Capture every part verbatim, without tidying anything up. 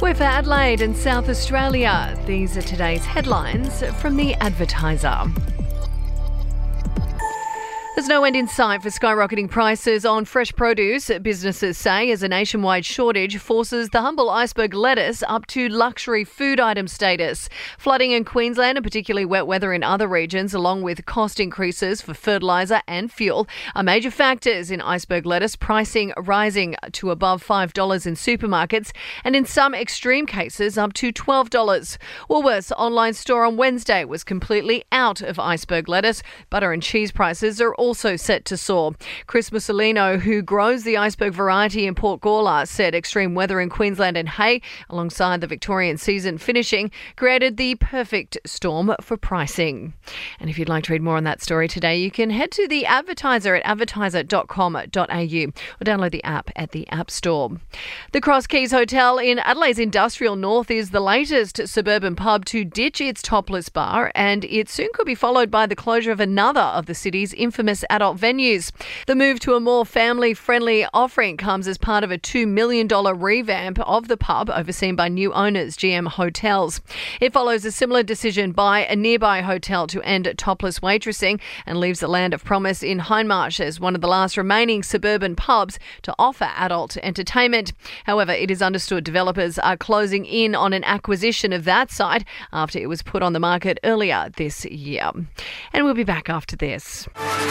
We're for Adelaide and South Australia. These are today's headlines from The Advertiser. There's no end in sight for skyrocketing prices on fresh produce, businesses say, as a nationwide shortage forces the humble iceberg lettuce up to luxury food item status. Flooding in Queensland and particularly wet weather in other regions, along with cost increases for fertiliser and fuel, are major factors in iceberg lettuce pricing rising to above five dollars in supermarkets and in some extreme cases up to twelve dollars. Woolworths' online store on Wednesday was completely out of iceberg lettuce. Butter and cheese prices are also set to soar. Chris Mussolino, who grows the iceberg variety in Port Gawler, said extreme weather in Queensland and Hay, alongside the Victorian season finishing, created the perfect storm for pricing. And if you'd like to read more on that story today, you can head to The Advertiser at advertiser dot com dot a u or download the app at the App Store. The Cross Keys Hotel in Adelaide's Industrial North is the latest suburban pub to ditch its topless bar, and it soon could be followed by the closure of another of the city's infamous adult venues. The move to a more family-friendly offering comes as part of a two million dollars revamp of the pub overseen by new owners G M Hotels. It follows a similar decision by a nearby hotel to end topless waitressing and leaves the Land of Promise in Hindmarsh as one of the last remaining suburban pubs to offer adult entertainment. However, it is understood developers are closing in on an acquisition of that site after it was put on the market earlier this year. And we'll be back after this.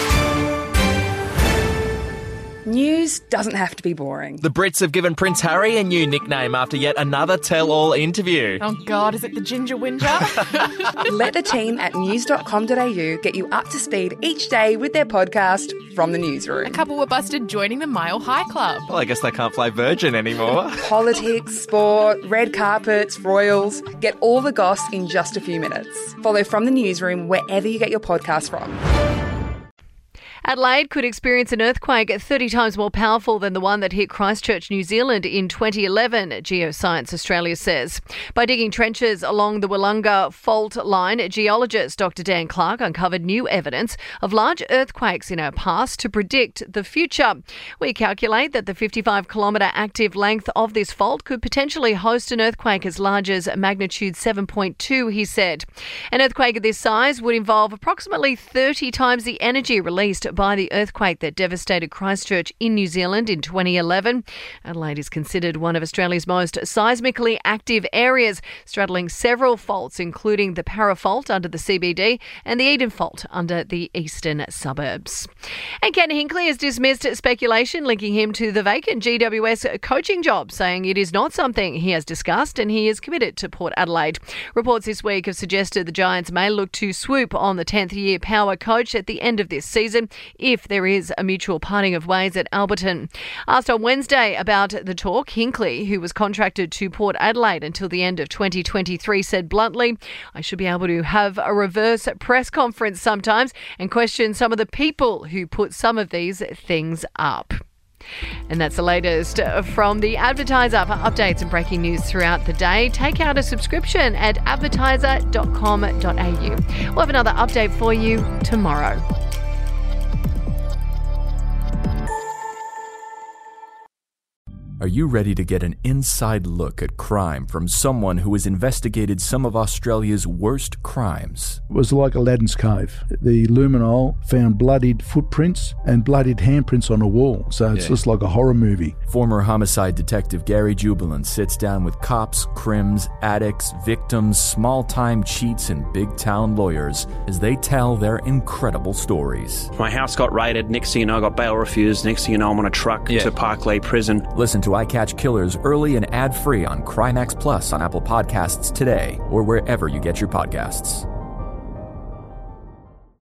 News doesn't have to be boring. The Brits have given Prince Harry a new nickname after yet another tell-all interview. Oh God, is it the Ginger Whinger? Let the team at news dot com dot a u get you up to speed each day with their podcast, From the Newsroom. A couple were busted joining the Mile High Club. Well, I guess they can't play Virgin anymore. Politics, sport, red carpets, royals. Get all the goss in just a few minutes. Follow From the Newsroom wherever you get your podcast from. Adelaide could experience an earthquake thirty times more powerful than the one that hit Christchurch, New Zealand in twenty eleven, Geoscience Australia says. By digging trenches along the Willunga fault line, geologist Doctor Dan Clark uncovered new evidence of large earthquakes in our past to predict the future. We calculate that the fifty-five kilometre active length of this fault could potentially host an earthquake as large as magnitude seven point two, he said. An earthquake of this size would involve approximately thirty times the energy released by the earthquake that devastated Christchurch in New Zealand in twenty eleven. Adelaide is considered one of Australia's most seismically active areas, straddling several faults, including the Para Fault under the C B D and the Eden Fault under the eastern suburbs. And Ken Hinkley has dismissed speculation linking him to the vacant G W S coaching job, saying it is not something he has discussed and he is committed to Port Adelaide. Reports this week have suggested the Giants may look to swoop on the tenth year power coach at the end of this season, if there is a mutual parting of ways at Alberton. Asked on Wednesday about the talk, Hinkley, who was contracted to Port Adelaide until the end of twenty twenty-three, said bluntly, "I should be able to have a reverse press conference sometimes and question some of the people who put some of these things up." And that's the latest from The Advertiser. For updates and breaking news throughout the day, take out a subscription at advertiser dot com dot a u. We'll have another update for you tomorrow. Are you ready to get an inside look at crime from someone who has investigated some of Australia's worst crimes? It was like Aladdin's Cave. The luminol found bloodied footprints and bloodied handprints on a wall, so it's yeah. just like a horror movie. Former homicide detective Gary Jubilant sits down with cops, crims, addicts, victims, small-time cheats, and big-town lawyers as they tell their incredible stories. My house got raided. Next thing you know, I got bail refused. Next thing you know, I'm on a truck yeah. to Parklea Prison. Listen to I Catch Killers early and ad-free on Crimex Plus on Apple Podcasts today or wherever you get your podcasts.